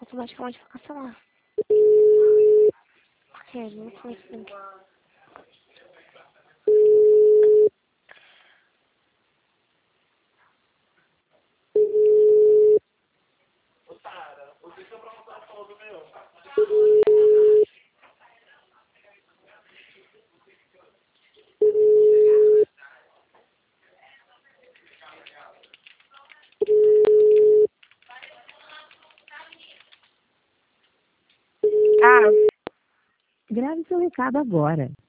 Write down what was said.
automaticamente vai cancelar. Porque ele não foi assim. Grave seu recado agora.